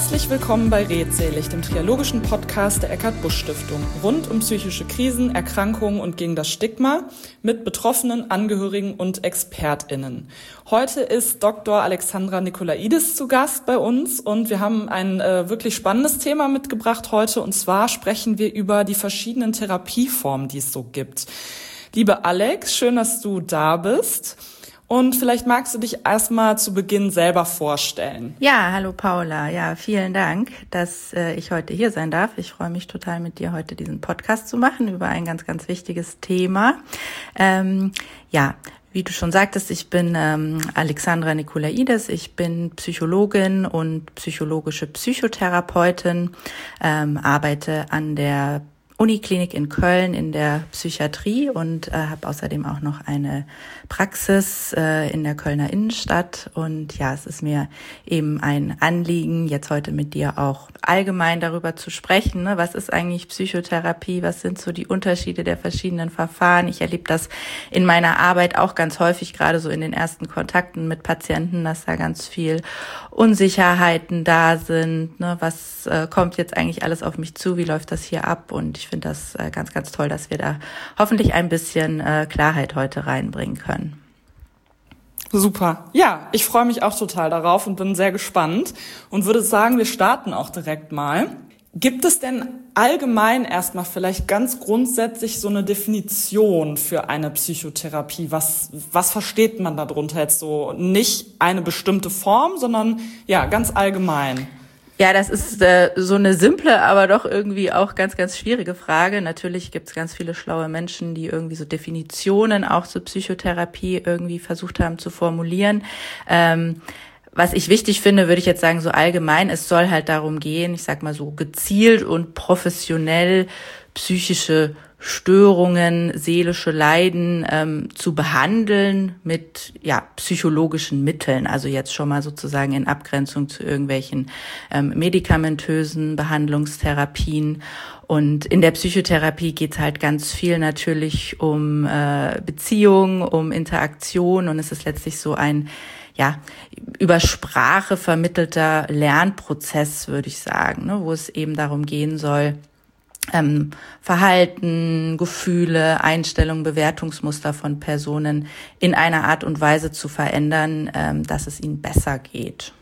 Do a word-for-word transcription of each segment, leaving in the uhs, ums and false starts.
Herzlich willkommen bei Redselig, dem triologischen Podcast der Eckart-Busch-Stiftung, rund um psychische Krisen, Erkrankungen und gegen das Stigma mit Betroffenen, Angehörigen und ExpertInnen. Heute ist Doktor Alexandra Nikolaidis zu Gast bei uns und wir haben ein äh, wirklich spannendes Thema mitgebracht heute, und zwar sprechen wir über die verschiedenen Therapieformen, die es so gibt. Liebe Alex, schön, dass du da bist. Und vielleicht magst du dich erstmal zu Beginn selber vorstellen. Ja, hallo Paula. Ja, vielen Dank, dass äh, ich heute hier sein darf. Ich freue mich total, mit dir heute diesen Podcast zu machen über ein ganz, ganz wichtiges Thema. Ähm, ja, wie du schon sagtest, ich bin ähm, Alexandra Nikolaidis. Ich bin Psychologin und psychologische Psychotherapeutin, ähm, arbeite an der Uniklinik in Köln in der Psychiatrie und äh, habe außerdem auch noch eine Praxis äh, in der Kölner Innenstadt. Und ja, es ist mir eben ein Anliegen, jetzt heute mit dir auch allgemein darüber zu sprechen, ne? Was ist eigentlich Psychotherapie? Was sind so die Unterschiede der verschiedenen Verfahren? Ich erlebe das in meiner Arbeit auch ganz häufig, gerade so in den ersten Kontakten mit Patienten, dass da ganz viel Unsicherheiten da sind. Ne? Was äh, kommt jetzt eigentlich alles auf mich zu? Wie läuft das hier ab? Und ich finde das äh, ganz, ganz toll, dass wir da hoffentlich ein bisschen äh, Klarheit heute reinbringen können. Super. Ja, ich freue mich auch total darauf und bin sehr gespannt und würde sagen, wir starten auch direkt mal. Gibt es denn allgemein erstmal vielleicht ganz grundsätzlich so eine Definition für eine Psychotherapie? Was, was versteht man darunter jetzt so? Nicht eine bestimmte Form, sondern ja, ganz allgemein. Ja, das ist äh, so eine simple, aber doch irgendwie auch ganz, ganz schwierige Frage. Natürlich gibt es ganz viele schlaue Menschen, die irgendwie so Definitionen auch zur Psychotherapie irgendwie versucht haben zu formulieren. Ähm, was ich wichtig finde, würde ich jetzt sagen, so allgemein, es soll halt darum gehen, ich sag mal so gezielt und professionell psychische Störungen, seelische Leiden ähm, zu behandeln mit ja psychologischen Mitteln, also jetzt schon mal sozusagen in Abgrenzung zu irgendwelchen ähm, medikamentösen Behandlungstherapien. Und in der Psychotherapie geht es halt ganz viel natürlich um äh, Beziehung, um Interaktion, und es ist letztlich so ein ja über Sprache vermittelter Lernprozess, würde ich sagen, ne, wo es eben darum gehen soll, Ähm, Verhalten, Gefühle, Einstellungen, Bewertungsmuster von Personen in einer Art und Weise zu verändern, ähm, dass es ihnen besser geht.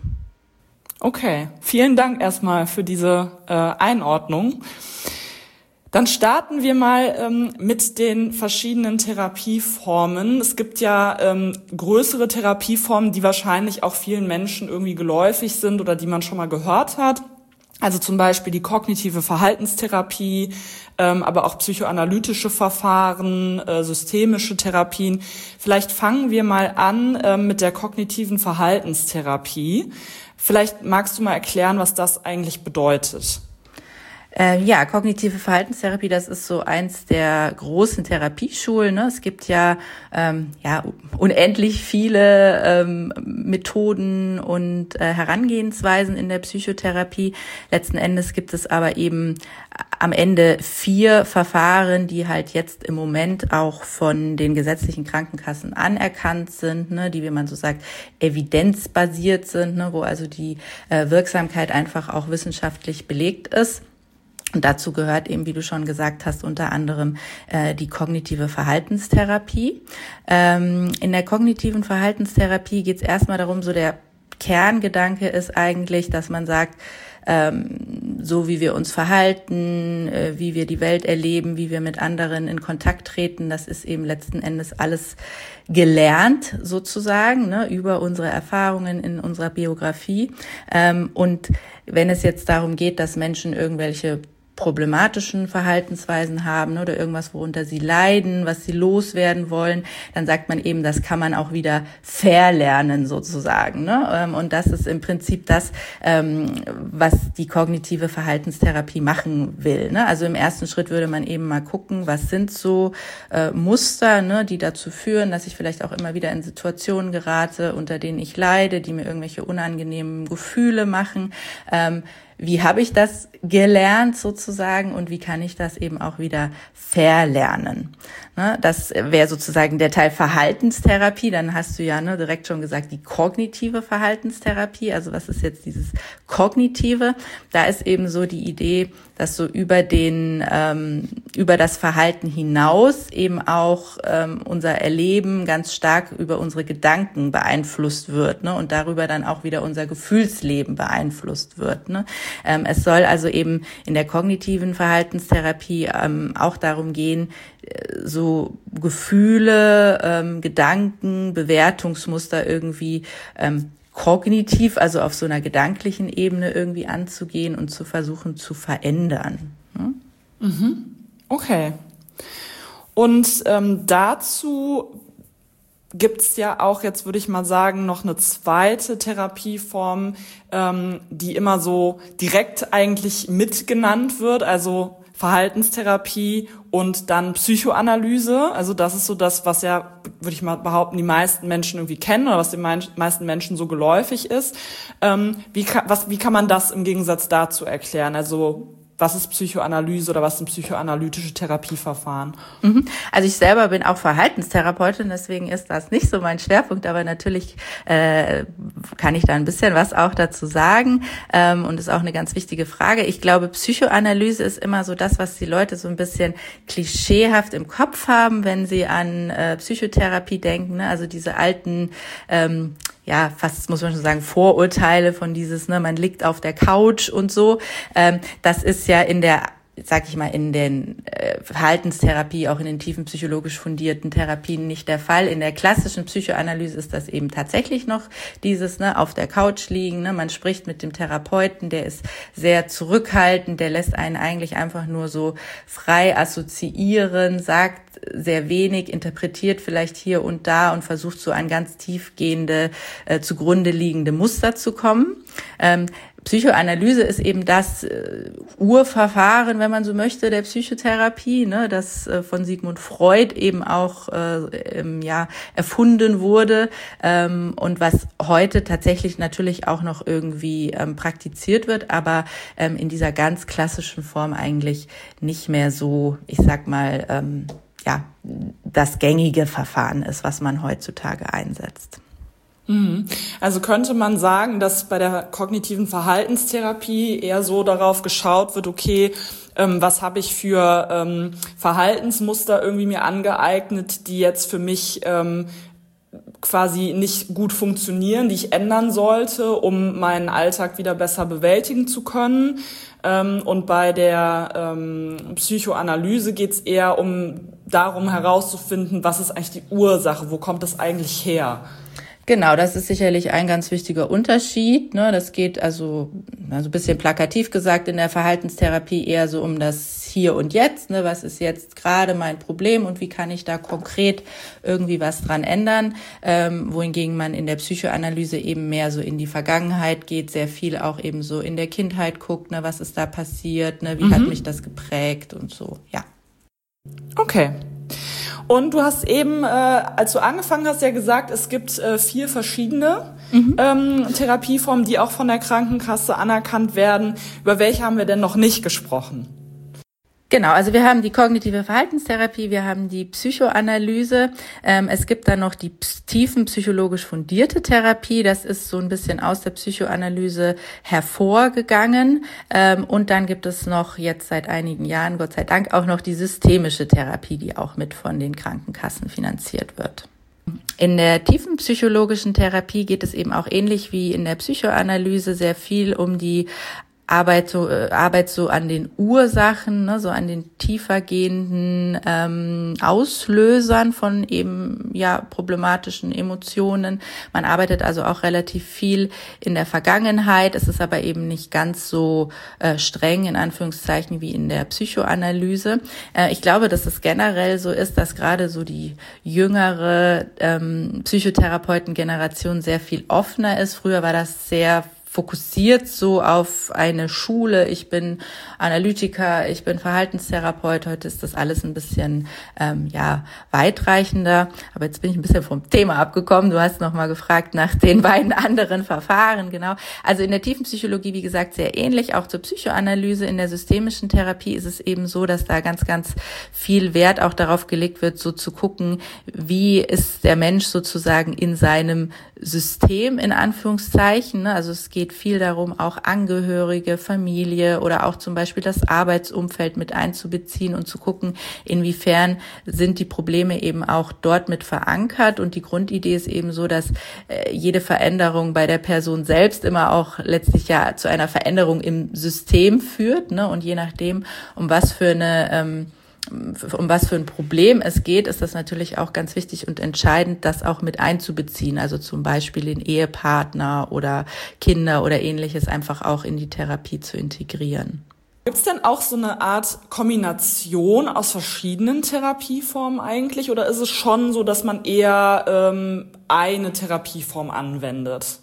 Okay, vielen Dank erstmal für diese äh, Einordnung. Dann starten wir mal ähm, mit den verschiedenen Therapieformen. Es gibt ja ähm, größere Therapieformen, die wahrscheinlich auch vielen Menschen irgendwie geläufig sind oder die man schon mal gehört hat. Also zum Beispiel die kognitive Verhaltenstherapie, ähm, aber auch psychoanalytische Verfahren, äh, systemische Therapien. Vielleicht fangen wir mal an äh, mit der kognitiven Verhaltenstherapie. Vielleicht magst du mal erklären, was das eigentlich bedeutet. Äh, ja, kognitive Verhaltenstherapie, das ist so eins der großen Therapieschulen. Ne? Es gibt ja ähm, ja unendlich viele ähm, Methoden und äh, Herangehensweisen in der Psychotherapie. Letzten Endes gibt es aber eben am Ende vier Verfahren, die halt jetzt im Moment auch von den gesetzlichen Krankenkassen anerkannt sind, ne? Die, wie man so sagt, evidenzbasiert sind, ne? Wo also die äh, Wirksamkeit einfach auch wissenschaftlich belegt ist. Und dazu gehört eben, wie du schon gesagt hast, unter anderem äh, die kognitive Verhaltenstherapie. Ähm, in der kognitiven Verhaltenstherapie geht es erstmal darum, so der Kerngedanke ist eigentlich, dass man sagt, ähm, so wie wir uns verhalten, äh, wie wir die Welt erleben, wie wir mit anderen in Kontakt treten, das ist eben letzten Endes alles gelernt sozusagen, ne, über unsere Erfahrungen in unserer Biografie. Ähm, und wenn es jetzt darum geht, dass Menschen irgendwelche problematischen Verhaltensweisen haben oder irgendwas, worunter sie leiden, was sie loswerden wollen, dann sagt man eben, das kann man auch wieder verlernen sozusagen, ne? Und das ist im Prinzip das, was die kognitive Verhaltenstherapie machen will, ne? Also im ersten Schritt würde man eben mal gucken, was sind so Muster, ne, die dazu führen, dass ich vielleicht auch immer wieder in Situationen gerate, unter denen ich leide, die mir irgendwelche unangenehmen Gefühle machen. Wie habe ich das gelernt sozusagen und wie kann ich das eben auch wieder verlernen? Ne, das wäre sozusagen der Teil Verhaltenstherapie. Dann hast du ja ne, direkt schon gesagt, die kognitive Verhaltenstherapie. Also was ist jetzt dieses Kognitive? Da ist eben so die Idee, dass so über den ähm, über das Verhalten hinaus eben auch ähm, unser Erleben ganz stark über unsere Gedanken beeinflusst wird, ne, und darüber dann auch wieder unser Gefühlsleben beeinflusst wird. Ne. Ähm, es soll also eben in der kognitiven Verhaltenstherapie ähm, auch darum gehen, so Gefühle, ähm, Gedanken, Bewertungsmuster irgendwie ähm, kognitiv, also auf so einer gedanklichen Ebene irgendwie anzugehen und zu versuchen zu verändern. Ne? Mhm. Okay. Und ähm, dazu gibt's ja auch, jetzt würde ich mal sagen, noch eine zweite Therapieform, ähm, die immer so direkt eigentlich mitgenannt wird, also Verhaltenstherapie und dann Psychoanalyse. Also das ist so das, was ja, würde ich mal behaupten, die meisten Menschen irgendwie kennen oder was den meisten Menschen so geläufig ist. Ähm, wie kann, was, wie kann man das im Gegensatz dazu erklären? Also was ist Psychoanalyse oder was sind psychoanalytische Therapieverfahren? Also ich selber bin auch Verhaltenstherapeutin, deswegen ist das nicht so mein Schwerpunkt, aber natürlich äh, kann ich da ein bisschen was auch dazu sagen ähm, und ist auch eine ganz wichtige Frage. Ich glaube, Psychoanalyse ist immer so das, was die Leute so ein bisschen klischeehaft im Kopf haben, wenn sie an äh, Psychotherapie denken, ne? Also diese alten ähm, ja, fast muss man schon sagen, Vorurteile von dieses, ne, man liegt auf der Couch und so. Ähm, das ist ja in der, sag ich mal, in den äh, Verhaltenstherapie, auch in den tiefen psychologisch fundierten Therapien nicht der Fall. In der klassischen Psychoanalyse ist das eben tatsächlich noch dieses, ne, auf der Couch liegen, ne, man spricht mit dem Therapeuten, der ist sehr zurückhaltend, der lässt einen eigentlich einfach nur so frei assoziieren, sagt sehr wenig, interpretiert vielleicht hier und da und versucht so an ganz tiefgehende, äh, zugrunde liegende Muster zu kommen. Ähm, Psychoanalyse ist eben das äh, Urverfahren, wenn man so möchte, der Psychotherapie, ne, das äh, von Sigmund Freud eben auch äh, ähm, ja erfunden wurde ähm, und was heute tatsächlich natürlich auch noch irgendwie ähm, praktiziert wird, aber ähm, in dieser ganz klassischen Form eigentlich nicht mehr so, ich sag mal, ähm, ja, das gängige Verfahren ist, was man heutzutage einsetzt. Also könnte man sagen, dass bei der kognitiven Verhaltenstherapie eher so darauf geschaut wird, okay, ähm, was habe ich für ähm, Verhaltensmuster irgendwie mir angeeignet, die jetzt für mich ähm, quasi nicht gut funktionieren, die ich ändern sollte, um meinen Alltag wieder besser bewältigen zu können. Ähm, und bei der ähm, Psychoanalyse geht es eher um darum herauszufinden, was ist eigentlich die Ursache, wo kommt das eigentlich her? Genau, das ist sicherlich ein ganz wichtiger Unterschied. Ne? Das geht also, also ein bisschen plakativ gesagt in der Verhaltenstherapie eher so um das Hier und Jetzt. Ne? Was ist jetzt gerade mein Problem und wie kann ich da konkret irgendwie was dran ändern? Ähm, wohingegen man in der Psychoanalyse eben mehr so in die Vergangenheit geht, sehr viel auch eben so in der Kindheit guckt, ne? Was ist da passiert, ne? Wie mhm. hat mich das geprägt und so, ja. Okay. Und du hast eben, äh, als du angefangen hast, ja gesagt, es gibt äh, vier verschiedene mhm. ähm, Therapieformen, die auch von der Krankenkasse anerkannt werden. Über welche haben wir denn noch nicht gesprochen? Genau, also wir haben die kognitive Verhaltenstherapie, wir haben die Psychoanalyse, ähm, es gibt dann noch die tiefen psychologisch fundierte Therapie, das ist so ein bisschen aus der Psychoanalyse hervorgegangen, ähm, und dann gibt es noch jetzt seit einigen Jahren, Gott sei Dank, auch noch die systemische Therapie, die auch mit von den Krankenkassen finanziert wird. In der tiefen psychologischen Therapie geht es eben auch ähnlich wie in der Psychoanalyse sehr viel um die Arbeit so, äh, Arbeit so an den Ursachen, ne, so an den tiefergehenden ähm, Auslösern von eben ja problematischen Emotionen. Man arbeitet also auch relativ viel in der Vergangenheit. Es ist aber eben nicht ganz so äh, streng in Anführungszeichen wie in der Psychoanalyse. Äh, ich glaube, dass es generell so ist, dass gerade so die jüngere ähm, Psychotherapeutengeneration sehr viel offener ist. Früher war das sehr fokussiert so auf eine Schule. Ich bin Analytiker, ich bin Verhaltenstherapeut. Heute ist das alles ein bisschen ähm, ja weitreichender. Aber jetzt bin ich ein bisschen vom Thema abgekommen. Du hast noch mal gefragt nach den beiden anderen Verfahren. Genau. Also in der Tiefenpsychologie, wie gesagt, sehr ähnlich. Auch zur Psychoanalyse. In der systemischen Therapie ist es eben so, dass da ganz, ganz viel Wert auch darauf gelegt wird, so zu gucken, wie ist der Mensch sozusagen in seinem System, in Anführungszeichen. Also es geht viel darum, auch Angehörige, Familie oder auch zum Beispiel das Arbeitsumfeld mit einzubeziehen und zu gucken, inwiefern sind die Probleme eben auch dort mit verankert. Und die Grundidee ist eben so, dass äh, jede Veränderung bei der Person selbst immer auch letztlich ja zu einer Veränderung im System führt, ne? Und je nachdem, um was für eine ähm, um was für ein Problem es geht, ist das natürlich auch ganz wichtig und entscheidend, das auch mit einzubeziehen. Also zum Beispiel den Ehepartner oder Kinder oder Ähnliches einfach auch in die Therapie zu integrieren. Gibt es denn auch so eine Art Kombination aus verschiedenen Therapieformen eigentlich? Oder ist es schon so, dass man eher ähm, eine Therapieform anwendet?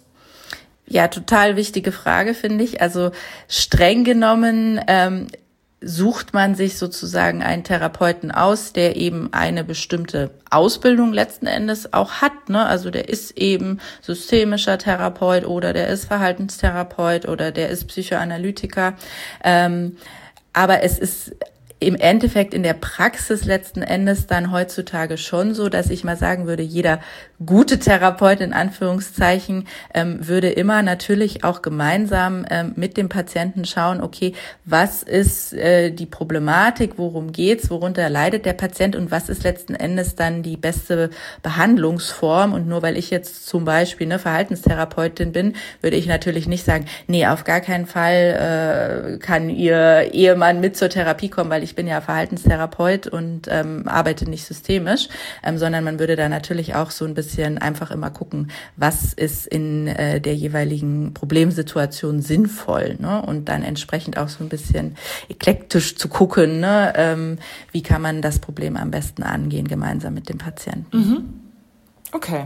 Ja, total wichtige Frage, finde ich. Also streng genommen ähm, sucht man sich sozusagen einen Therapeuten aus, der eben eine bestimmte Ausbildung letzten Endes auch hat, ne? Also der ist eben systemischer Therapeut oder der ist Verhaltenstherapeut oder der ist Psychoanalytiker. Ähm, aber es ist im Endeffekt in der Praxis letzten Endes dann heutzutage schon so, dass ich mal sagen würde, jeder gute Therapeut in Anführungszeichen ähm, würde immer natürlich auch gemeinsam ähm, mit dem Patienten schauen, okay, was ist äh, die Problematik, worum geht's, worunter leidet der Patient und was ist letzten Endes dann die beste Behandlungsform. Und nur weil ich jetzt zum Beispiel eine Verhaltenstherapeutin bin, würde ich natürlich nicht sagen, nee, auf gar keinen Fall äh, kann Ihr Ehemann mit zur Therapie kommen, weil ich bin ja Verhaltenstherapeut und ähm, arbeite nicht systemisch, ähm, sondern man würde da natürlich auch so ein bisschen einfach immer gucken, was ist in äh, der jeweiligen Problemsituation sinnvoll, ne? Und dann entsprechend auch so ein bisschen eklektisch zu gucken, ne? Ähm, wie kann man das Problem am besten angehen, gemeinsam mit dem Patienten. Mhm. Okay.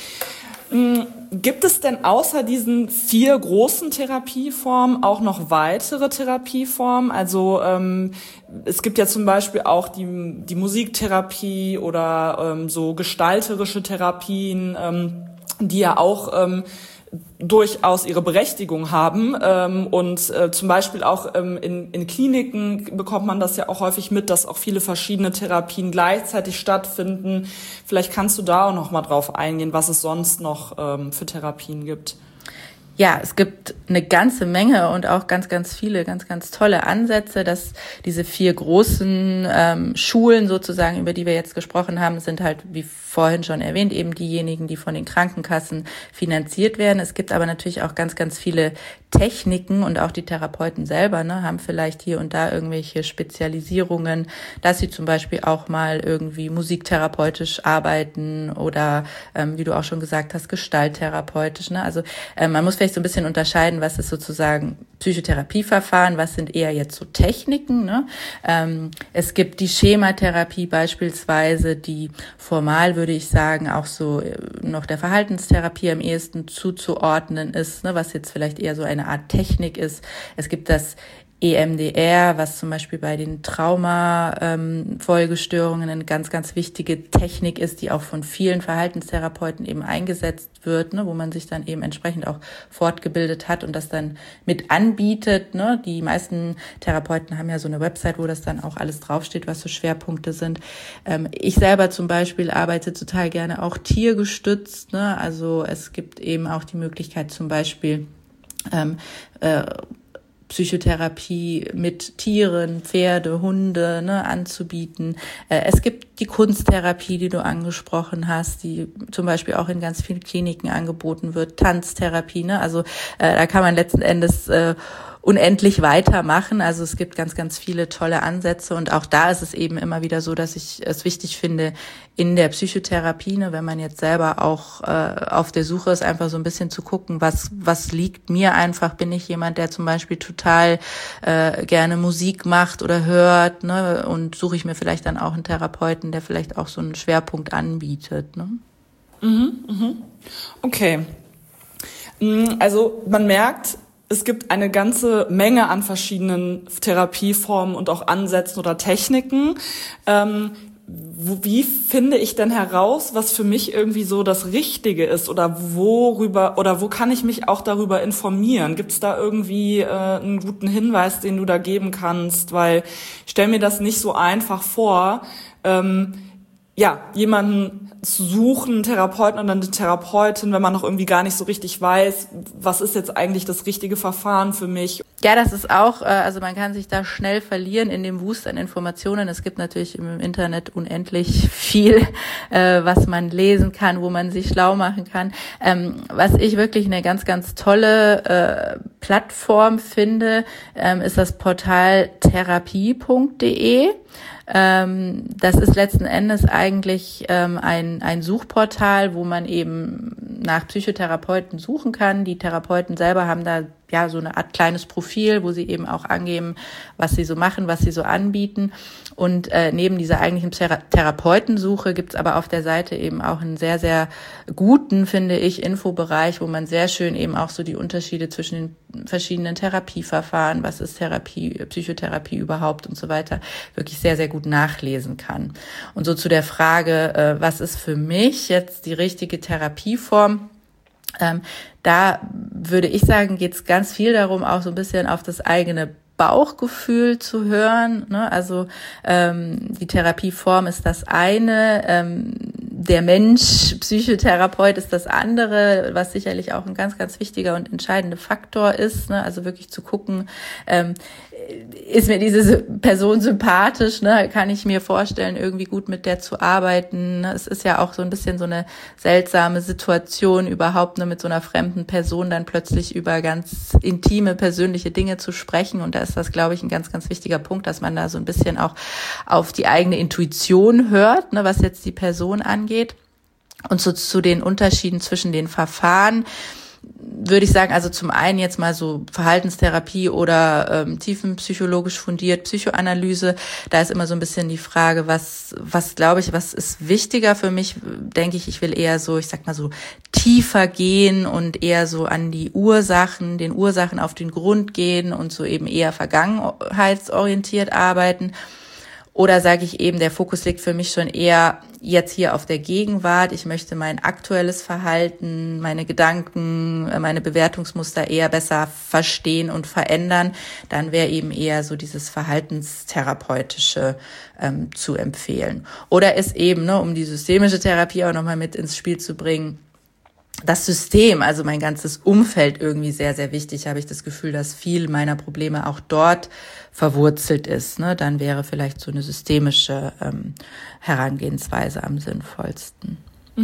Gibt es denn außer diesen vier großen Therapieformen auch noch weitere Therapieformen? Also ähm, es gibt ja zum Beispiel auch die, die Musiktherapie oder ähm, so gestalterische Therapien, ähm, die ja auch ähm, durchaus ihre Berechtigung haben ähm, und äh, zum Beispiel auch ähm, in, in Kliniken bekommt man das ja auch häufig mit, dass auch viele verschiedene Therapien gleichzeitig stattfinden. Vielleicht kannst du da auch noch mal drauf eingehen, was es sonst noch ähm, für Therapien gibt. Ja, es gibt eine ganze Menge und auch ganz, ganz viele, ganz, ganz tolle Ansätze, dass diese vier großen ähm, Schulen sozusagen, über die wir jetzt gesprochen haben, sind halt, wie vorhin schon erwähnt, eben diejenigen, die von den Krankenkassen finanziert werden. Es gibt aber natürlich auch ganz, ganz viele Techniken und auch die Therapeuten selber, ne, haben vielleicht hier und da irgendwelche Spezialisierungen, dass sie zum Beispiel auch mal irgendwie musiktherapeutisch arbeiten oder, ähm, wie du auch schon gesagt hast, gestalttherapeutisch, ne, also äh, man muss vielleicht so ein bisschen unterscheiden, was ist sozusagen Psychotherapieverfahren, was sind eher jetzt so Techniken, ne? Ähm, es gibt die Schematherapie beispielsweise, die formal, würde ich sagen, auch so noch der Verhaltenstherapie am ehesten zuzuordnen ist, ne? Was jetzt vielleicht eher so eine Art Technik ist. Es gibt das E M D R, was zum Beispiel bei den Trauma-Folgestörungen eine ganz, ganz wichtige Technik ist, die auch von vielen Verhaltenstherapeuten eben eingesetzt wird, ne, wo man sich dann eben entsprechend auch fortgebildet hat und das dann mit anbietet. Ne. Die meisten Therapeuten haben ja so eine Website, wo das dann auch alles draufsteht, was so Schwerpunkte sind. Ähm, ich selber zum Beispiel arbeite total gerne auch tiergestützt. Ne. Also es gibt eben auch die Möglichkeit zum Beispiel ähm, äh, Psychotherapie mit Tieren, Pferde, Hunde, ne, anzubieten. Äh, es gibt die Kunsttherapie, die du angesprochen hast, die zum Beispiel auch in ganz vielen Kliniken angeboten wird, Tanztherapie, ne, also äh, da kann man letzten Endes äh, unendlich weitermachen. Also es gibt ganz, ganz viele tolle Ansätze und auch da ist es eben immer wieder so, dass ich es wichtig finde, in der Psychotherapie, ne, wenn man jetzt selber auch äh, auf der Suche ist, einfach so ein bisschen zu gucken, was was liegt mir einfach. Bin ich jemand, der zum Beispiel total äh, gerne Musik macht oder hört, ne, und suche ich mir vielleicht dann auch einen Therapeuten, der vielleicht auch so einen Schwerpunkt anbietet, ne? Mhm, mhm. Okay. Also man merkt, es gibt eine ganze Menge an verschiedenen Therapieformen und auch Ansätzen oder Techniken. Ähm, wo, wie finde ich denn heraus, was für mich irgendwie so das Richtige ist oder worüber oder wo kann ich mich auch darüber informieren? Gibt es da irgendwie äh, einen guten Hinweis, den du da geben kannst? Weil ich stelle mir das nicht so einfach vor, ähm, ja, jemanden zu suchen, einen Therapeuten oder eine Therapeutin, wenn man noch irgendwie gar nicht so richtig weiß, was ist jetzt eigentlich das richtige Verfahren für mich. Ja, das ist auch, also man kann sich da schnell verlieren in dem Wust an Informationen. Es gibt natürlich im Internet unendlich viel, was man lesen kann, wo man sich schlau machen kann. Was ich wirklich eine ganz, ganz tolle Plattform finde, ist das Portal therapie punkt de. Ähm, das ist letzten Endes eigentlich ähm, ein, ein Suchportal, wo man eben nach Psychotherapeuten suchen kann. Die Therapeuten selber haben da ja so eine Art kleines Profil, wo sie eben auch angeben, was sie so machen, was sie so anbieten. Und äh, neben dieser eigentlichen Thera- Therapeutensuche gibt's aber auf der Seite eben auch einen sehr, sehr guten, finde ich, Infobereich, wo man sehr schön eben auch so die Unterschiede zwischen den verschiedenen Therapieverfahren, was ist Therapie, Psychotherapie überhaupt und so weiter, wirklich sehr, sehr gut nachlesen kann. Und so zu der Frage, äh, was ist für mich jetzt die richtige Therapieform? Ähm, da würde ich sagen, geht es ganz viel darum, auch so ein bisschen auf das eigene Bauchgefühl zu hören. Ne? Also ähm, die Therapieform ist das eine, ähm, der Mensch, Psychotherapeut ist das andere, was sicherlich auch ein ganz, ganz wichtiger und entscheidender Faktor ist. Ne? Also wirklich zu gucken, ähm, ist mir diese Person sympathisch, ne? Kann ich mir vorstellen, irgendwie gut mit der zu arbeiten. Es ist ja auch so ein bisschen so eine seltsame Situation überhaupt, ne, mit so einer fremden Person dann plötzlich über ganz intime, persönliche Dinge zu sprechen. Und da ist das, glaube ich, ein ganz, ganz wichtiger Punkt, dass man da so ein bisschen auch auf die eigene Intuition hört, ne, was jetzt die Person angeht. Und so zu den Unterschieden zwischen den Verfahren würde ich sagen, also zum einen jetzt mal so Verhaltenstherapie oder ähm, tiefenpsychologisch fundiert Psychoanalyse, da ist immer so ein bisschen die Frage, was, was glaube ich, was ist wichtiger für mich, denke ich, ich will eher so, ich sag mal so tiefer gehen und eher so an die Ursachen, den Ursachen auf den Grund gehen und so eben eher vergangenheitsorientiert arbeiten. Oder sage ich eben, der Fokus liegt für mich schon eher jetzt hier auf der Gegenwart. Ich möchte mein aktuelles Verhalten, meine Gedanken, meine Bewertungsmuster eher besser verstehen und verändern. Dann wäre eben eher so dieses Verhaltenstherapeutische ähm, zu empfehlen. Oder ist eben, ne, um die systemische Therapie auch nochmal mit ins Spiel zu bringen, das System, also mein ganzes Umfeld irgendwie sehr, sehr wichtig, habe ich das Gefühl, dass viel meiner Probleme auch dort verwurzelt ist. Ne? Dann wäre vielleicht so eine systemische ähm, Herangehensweise am sinnvollsten.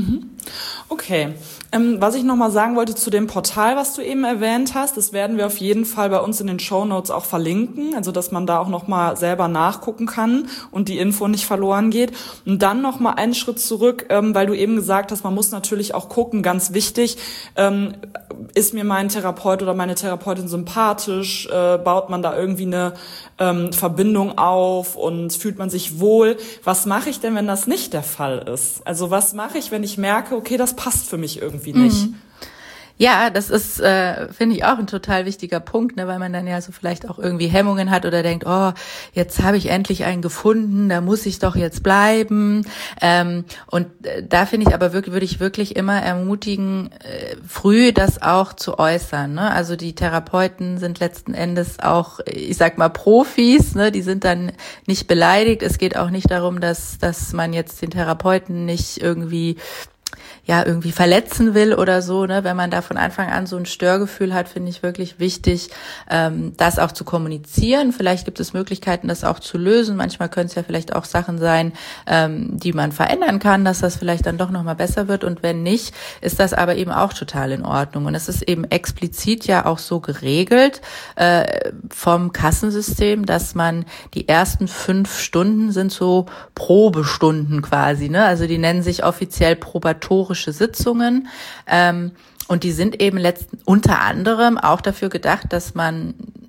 Okay, ähm, was ich nochmal sagen wollte zu dem Portal, was du eben erwähnt hast, das werden wir auf jeden Fall bei uns in den Shownotes auch verlinken, also dass man da auch nochmal selber nachgucken kann und die Info nicht verloren geht. Und dann nochmal einen Schritt zurück, ähm, weil du eben gesagt hast, man muss natürlich auch gucken, ganz wichtig, ähm, ist mir mein Therapeut oder meine Therapeutin sympathisch, äh, baut man da irgendwie eine ähm, Verbindung auf und fühlt man sich wohl. Was mache ich denn, wenn das nicht der Fall ist? Also was mache ich, wenn ich merke, okay, das passt für mich irgendwie nicht? Mhm. Ja, das ist, äh, finde ich, auch ein total wichtiger Punkt, ne, weil man dann ja so vielleicht auch irgendwie Hemmungen hat oder denkt, oh, jetzt habe ich endlich einen gefunden, da muss ich doch jetzt bleiben. Ähm, und äh, da finde ich aber wirklich, würde ich wirklich immer ermutigen, äh, früh das auch zu äußern. Ne? Also die Therapeuten sind letzten Endes auch, ich sag mal, Profis, ne? Die sind dann nicht beleidigt. Es geht auch nicht darum, dass dass man jetzt den Therapeuten nicht irgendwie ja irgendwie verletzen will oder so, ne? Wenn man da von Anfang an so ein Störgefühl hat, finde ich wirklich wichtig, ähm, das auch zu kommunizieren. Vielleicht gibt es Möglichkeiten, das auch zu lösen. Manchmal können es ja vielleicht auch Sachen sein, ähm, die man verändern kann, dass das vielleicht dann doch nochmal besser wird. Und wenn nicht, ist das aber eben auch total in Ordnung. Und es ist eben explizit ja auch so geregelt äh, vom Kassensystem, dass man die ersten fünf Stunden sind so Probestunden quasi, ne? Also die nennen sich offiziell probatorische Sitzungen, ähm, und die sind eben letzten, unter anderem auch dafür gedacht, dass man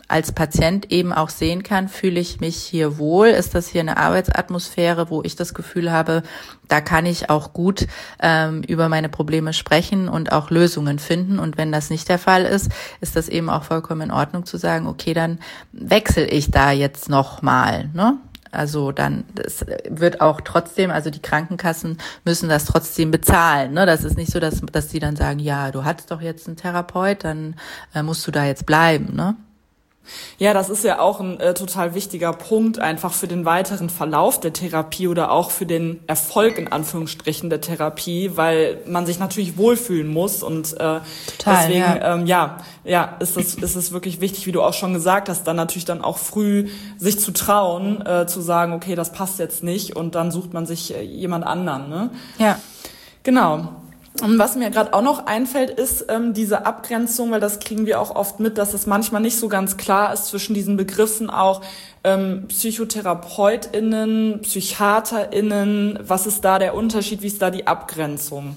als Patient eben auch sehen kann, fühle ich mich hier wohl, ist das hier eine Arbeitsatmosphäre, wo ich das Gefühl habe, da kann ich auch gut ähm, über meine Probleme sprechen und auch Lösungen finden. Und wenn das nicht der Fall ist, ist das eben auch vollkommen in Ordnung zu sagen, okay, dann wechsle ich da jetzt nochmal, ne? Also dann, das wird auch trotzdem, also die Krankenkassen müssen das trotzdem bezahlen, ne? Das ist nicht so, dass, dass die dann sagen, ja, du hattest doch jetzt einen Therapeut, dann äh, musst du da jetzt bleiben, ne? Ja, das ist ja auch ein äh, total wichtiger Punkt einfach für den weiteren Verlauf der Therapie oder auch für den Erfolg in Anführungsstrichen der Therapie, weil man sich natürlich wohlfühlen muss und äh, total, deswegen ja, ähm, ja, ja ist es ist es wirklich wichtig, wie du auch schon gesagt hast, dann natürlich dann auch früh sich zu trauen, äh, zu sagen, okay, das passt jetzt nicht und dann sucht man sich äh, jemand anderen, ne? Ja, genau. Und was mir gerade auch noch einfällt, ist ähm, diese Abgrenzung, weil das kriegen wir auch oft mit, dass es manchmal nicht so ganz klar ist zwischen diesen Begriffen auch ähm, PsychotherapeutInnen, PsychiaterInnen. Was ist da der Unterschied? Wie ist da die Abgrenzung?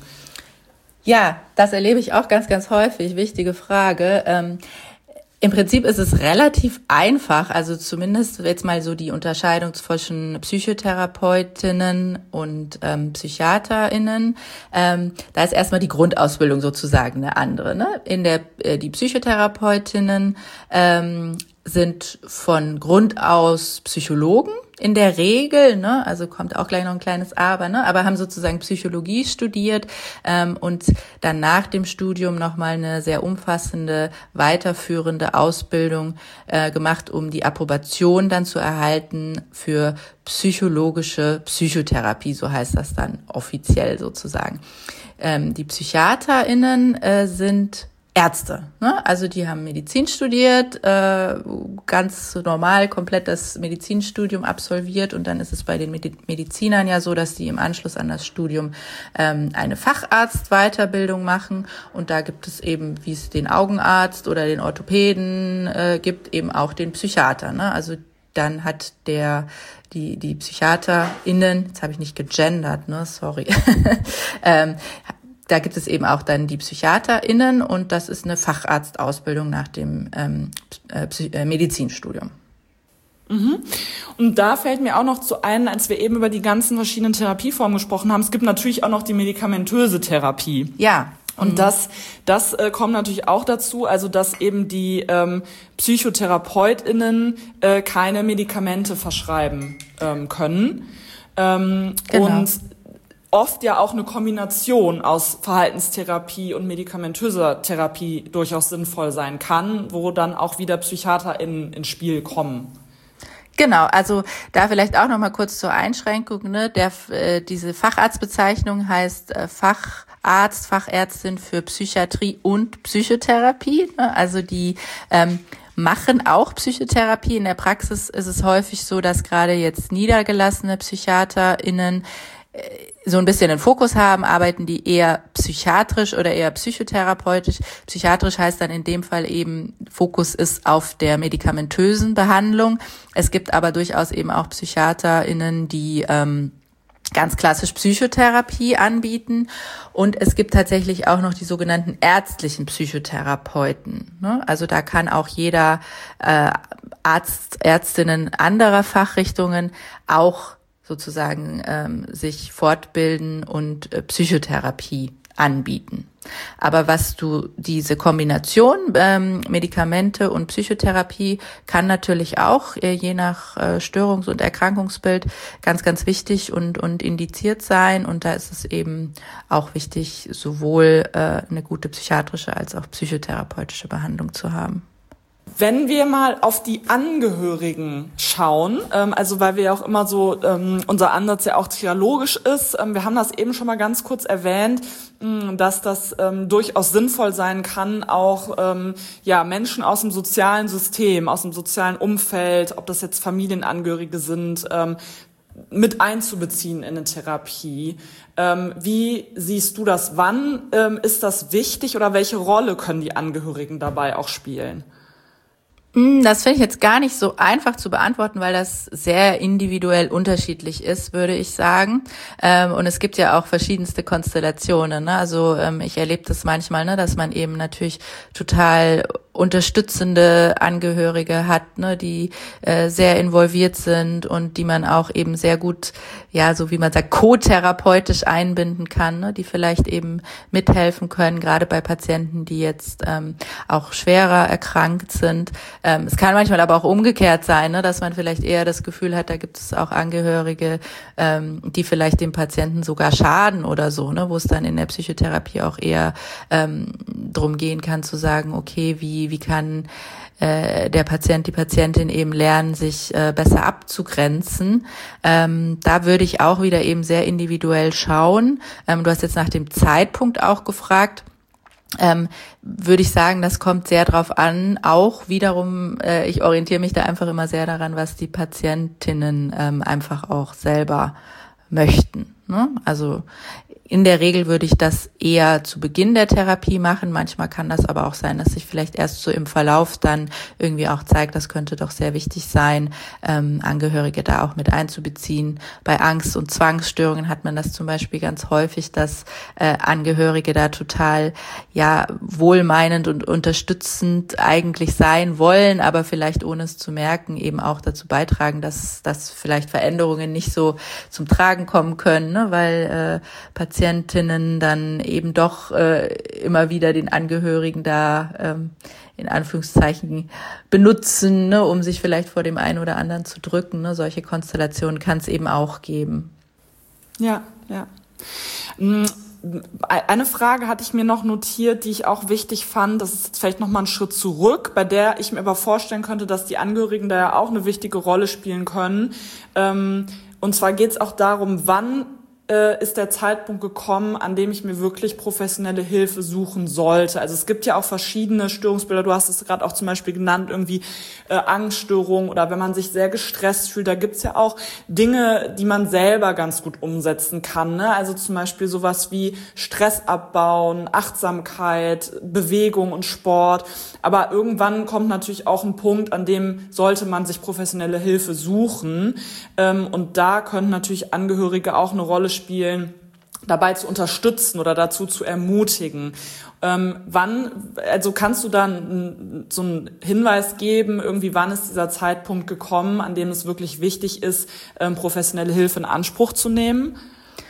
Ja, das erlebe ich auch ganz, ganz häufig. Wichtige Frage. Ähm, Im Prinzip ist es relativ einfach, also zumindest jetzt mal so die Unterscheidung zwischen Psychotherapeutinnen und ähm, PsychiaterInnen. Ähm, da ist erstmal die Grundausbildung sozusagen eine andere, ne? In der äh, die Psychotherapeutinnen ähm, sind von Grund aus Psychologen in der Regel, ne, also kommt auch gleich noch ein kleines Aber, ne, aber haben sozusagen Psychologie studiert ähm, und dann nach dem Studium nochmal eine sehr umfassende, weiterführende Ausbildung äh, gemacht, um die Approbation dann zu erhalten für psychologische Psychotherapie, so heißt das dann offiziell sozusagen. Ähm, die PsychiaterInnen äh, sind Ärzte, ne? Also die haben Medizin studiert, äh, ganz normal komplett das Medizinstudium absolviert und dann ist es bei den Medizinern ja so, dass die im Anschluss an das Studium ähm, eine Facharztweiterbildung machen und da gibt es eben, wie es den Augenarzt oder den Orthopäden äh, gibt, eben auch den Psychiater, ne? Also dann hat der die die PsychiaterInnen, jetzt habe ich nicht gegendert, ne, sorry, ähm, da gibt es eben auch dann die PsychiaterInnen und das ist eine Facharztausbildung nach dem ähm, äh, Medizinstudium. Mhm. Und da fällt mir auch noch zu ein, als wir eben über die ganzen verschiedenen Therapieformen gesprochen haben, es gibt natürlich auch noch die medikamentöse Therapie. Ja. Und mhm. das, das äh, kommt natürlich auch dazu, also dass eben die ähm, PsychotherapeutInnen äh, keine Medikamente verschreiben ähm, können. Ähm, genau. Und oft ja auch eine Kombination aus Verhaltenstherapie und medikamentöser Therapie durchaus sinnvoll sein kann, wo dann auch wieder PsychiaterInnen ins Spiel kommen. Genau, also da vielleicht auch noch mal kurz zur Einschränkung, ne? Der äh, diese Facharztbezeichnung heißt äh, Facharzt, Fachärztin für Psychiatrie und Psychotherapie, ne? Also die ähm, machen auch Psychotherapie. In der Praxis ist es häufig so, dass gerade jetzt niedergelassene PsychiaterInnen so ein bisschen den Fokus haben, arbeiten die eher psychiatrisch oder eher psychotherapeutisch. Psychiatrisch heißt dann in dem Fall eben, Fokus ist auf der medikamentösen Behandlung. Es gibt aber durchaus eben auch PsychiaterInnen, die ähm, ganz klassisch Psychotherapie anbieten. Und es gibt tatsächlich auch noch die sogenannten ärztlichen Psychotherapeuten, ne? Also da kann auch jeder äh, Arzt, Ärztinnen anderer Fachrichtungen auch sozusagen ähm, sich fortbilden und äh, Psychotherapie anbieten. Aber was du, diese Kombination ähm, Medikamente und Psychotherapie kann natürlich auch, äh, je nach äh, Störungs- und Erkrankungsbild, ganz, ganz wichtig und, und indiziert sein. Und da ist es eben auch wichtig, sowohl äh, eine gute psychiatrische als auch psychotherapeutische Behandlung zu haben. Wenn wir mal auf die Angehörigen schauen, ähm, also weil wir ja auch immer so, ähm, unser Ansatz ja auch trialogisch ist, ähm, wir haben das eben schon mal ganz kurz erwähnt, mh, dass das ähm, durchaus sinnvoll sein kann, auch ähm, ja Menschen aus dem sozialen System, aus dem sozialen Umfeld, ob das jetzt Familienangehörige sind, ähm, mit einzubeziehen in eine Therapie. Ähm, wie siehst du das? Wann ähm, ist das wichtig oder welche Rolle können die Angehörigen dabei auch spielen? Das finde ich jetzt gar nicht so einfach zu beantworten, weil das sehr individuell unterschiedlich ist, würde ich sagen. Und es gibt ja auch verschiedenste Konstellationen, ne? Also ich erlebe das manchmal, ne, dass man eben natürlich total unterstützende Angehörige hat, ne, die äh, sehr involviert sind und die man auch eben sehr gut, ja, so wie man sagt, co-therapeutisch einbinden kann, ne, die vielleicht eben mithelfen können, gerade bei Patienten, die jetzt ähm, auch schwerer erkrankt sind. Ähm, es kann manchmal aber auch umgekehrt sein, ne, dass man vielleicht eher das Gefühl hat, da gibt es auch Angehörige, ähm, die vielleicht dem Patienten sogar schaden oder so, ne, wo es dann in der Psychotherapie auch eher ähm, drum gehen kann zu sagen, okay, wie wie kann äh, der Patient, die Patientin eben lernen, sich äh, besser abzugrenzen. Ähm, da würde ich auch wieder eben sehr individuell schauen. Ähm, du hast jetzt nach dem Zeitpunkt auch gefragt. Ähm, würde ich sagen, das kommt sehr drauf an. Auch wiederum, äh, ich orientiere mich da einfach immer sehr daran, was die Patientinnen ähm, einfach auch selber möchten, ne? Also in der Regel würde ich das eher zu Beginn der Therapie machen. Manchmal kann das aber auch sein, dass sich vielleicht erst so im Verlauf dann irgendwie auch zeigt, das könnte doch sehr wichtig sein, ähm, Angehörige da auch mit einzubeziehen. Bei Angst- und Zwangsstörungen hat man das zum Beispiel ganz häufig, dass äh, Angehörige da total ja wohlmeinend und unterstützend eigentlich sein wollen, aber vielleicht ohne es zu merken eben auch dazu beitragen, dass dass vielleicht Veränderungen nicht so zum Tragen kommen können, ne? Weil äh, Patientinnen dann eben doch äh, immer wieder den Angehörigen da ähm, in Anführungszeichen benutzen, ne, um sich vielleicht vor dem einen oder anderen zu drücken. Ne? Solche Konstellationen kann es eben auch geben. Ja, ja. Eine Frage hatte ich mir noch notiert, die ich auch wichtig fand. Das ist jetzt vielleicht nochmal ein Schritt zurück, bei der ich mir aber vorstellen könnte, dass die Angehörigen da ja auch eine wichtige Rolle spielen können. Und zwar geht es auch darum, wann ist der Zeitpunkt gekommen, an dem ich mir wirklich professionelle Hilfe suchen sollte. Also es gibt ja auch verschiedene Störungsbilder. Du hast es gerade auch zum Beispiel genannt, irgendwie äh, Angststörungen oder wenn man sich sehr gestresst fühlt. Da gibt's ja auch Dinge, die man selber ganz gut umsetzen kann, ne? Also zum Beispiel sowas wie Stress abbauen, Achtsamkeit, Bewegung und Sport. Aber irgendwann kommt natürlich auch ein Punkt, an dem sollte man sich professionelle Hilfe suchen. Ähm, und da können natürlich Angehörige auch eine Rolle spielen, dabei zu unterstützen oder dazu zu ermutigen. Ähm, wann, also kannst du dann so einen Hinweis geben, irgendwie wann ist dieser Zeitpunkt gekommen, an dem es wirklich wichtig ist, ähm, professionelle Hilfe in Anspruch zu nehmen?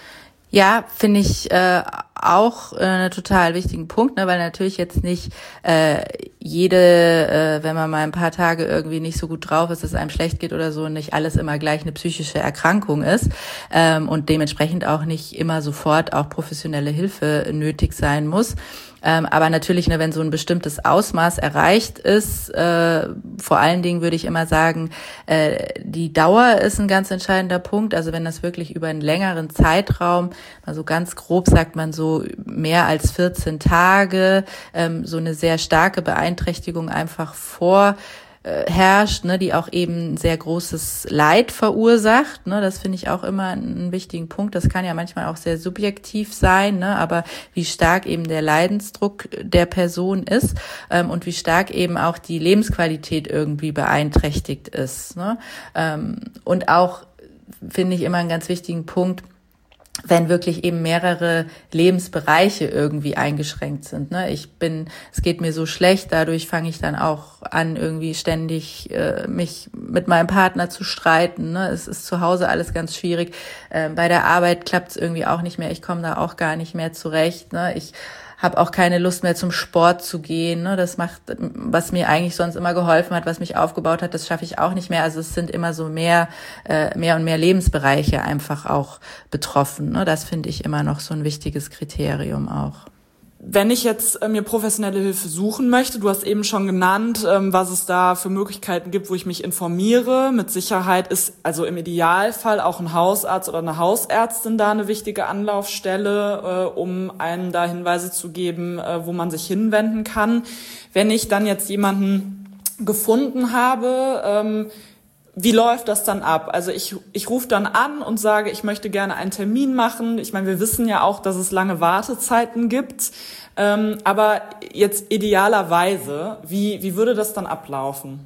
Ja, finde ich äh, auch äh, einen total wichtigen Punkt, ne, weil natürlich jetzt nicht äh, jede, äh, wenn man mal ein paar Tage irgendwie nicht so gut drauf ist, dass es einem schlecht geht oder so, nicht alles immer gleich eine psychische Erkrankung ist ähm, und dementsprechend auch nicht immer sofort auch professionelle Hilfe nötig sein muss. Ähm, aber natürlich, ne, wenn so ein bestimmtes Ausmaß erreicht ist, äh, vor allen Dingen würde ich immer sagen, äh, die Dauer ist ein ganz entscheidender Punkt. Also wenn das wirklich über einen längeren Zeitraum, also ganz grob sagt man so mehr als vierzehn Tage, ähm, so eine sehr starke Beeinträchtigung einfach vor herrscht, ne, die auch eben sehr großes Leid verursacht, ne, das finde ich auch immer einen wichtigen Punkt. Das kann ja manchmal auch sehr subjektiv sein, ne, aber wie stark eben der Leidensdruck der Person ist ähm, und wie stark eben auch die Lebensqualität irgendwie beeinträchtigt ist, ne, ähm, und auch finde ich immer einen ganz wichtigen Punkt, wenn wirklich eben mehrere Lebensbereiche irgendwie eingeschränkt sind. Ne? Ich bin, es geht mir so schlecht, dadurch fange ich dann auch an, irgendwie ständig äh, mich mit meinem Partner zu streiten. Ne? Es ist zu Hause alles ganz schwierig. Äh, bei der Arbeit klappt es irgendwie auch nicht mehr. Ich komme da auch gar nicht mehr zurecht. Ne? Ich habe auch keine Lust mehr zum Sport zu gehen. Ne? Das macht, was mir eigentlich sonst immer geholfen hat, was mich aufgebaut hat, das schaffe ich auch nicht mehr. Also es sind immer so mehr, äh, mehr und mehr Lebensbereiche einfach auch betroffen. Ne? Das finde ich immer noch so ein wichtiges Kriterium auch. Wenn ich jetzt äh, mir professionelle Hilfe suchen möchte, du hast eben schon genannt, ähm, was es da für Möglichkeiten gibt, wo ich mich informiere. Mit Sicherheit ist also im Idealfall auch ein Hausarzt oder eine Hausärztin da eine wichtige Anlaufstelle, äh, um einem da Hinweise zu geben, äh, wo man sich hinwenden kann. Wenn ich dann jetzt jemanden gefunden habe, ähm, wie läuft das dann ab? Also ich ich rufe dann an und sage, ich möchte gerne einen Termin machen. Ich meine, wir wissen ja auch, dass es lange Wartezeiten gibt. Ähm, aber jetzt idealerweise, wie wie würde das dann ablaufen?